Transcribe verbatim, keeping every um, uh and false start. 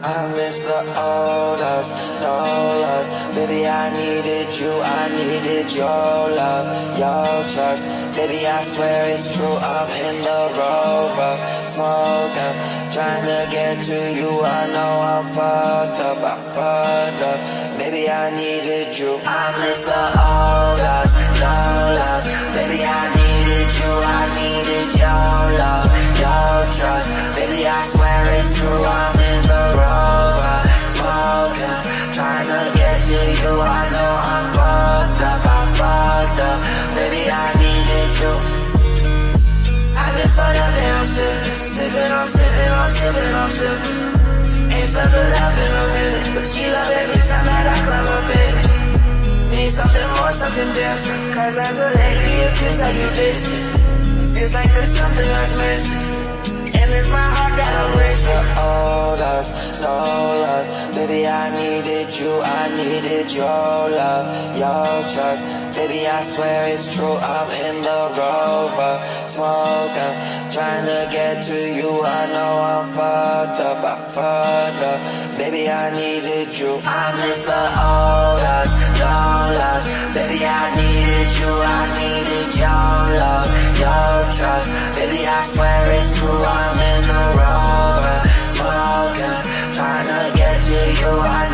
I miss the old us, no love. Baby, I needed you, I needed your love, your trust. Baby, I swear it's true, I'm in the Rover, smoking, trying to get to you. I know I'm fucked up, I fucked up. Baby, I needed you. I miss the old us, no love. Baby, I needed you, I needed your love, your trust. Baby, I swear it's true, I'm in the Rover, smoking, trying to get to you. I know I'm fucked up, I fucked up. Baby, I needed you. I've been fucked up and I'm sipping, sipping, I'm sipping, I'm sipping, I'm sipping. Ain't felt the love in a minute, but she love every time that I climb up in it. Need something more, something different, cause as a lady it feels like you're distant. Feels like there's something that's missing, and it's my heart that I'm racing. Old us, no love. Baby, I needed you, I needed your love, your trust. Baby, I swear it's true, I'm in the Rover, smoking, trying to get to you. I know I'm fucked up, I fucked up. Baby, I needed you. I miss the old us, no love. Baby, I needed you, I needed your love, your trust. Baby, I swear it's true, I'm in the Rover, smoking, trying to get to you. I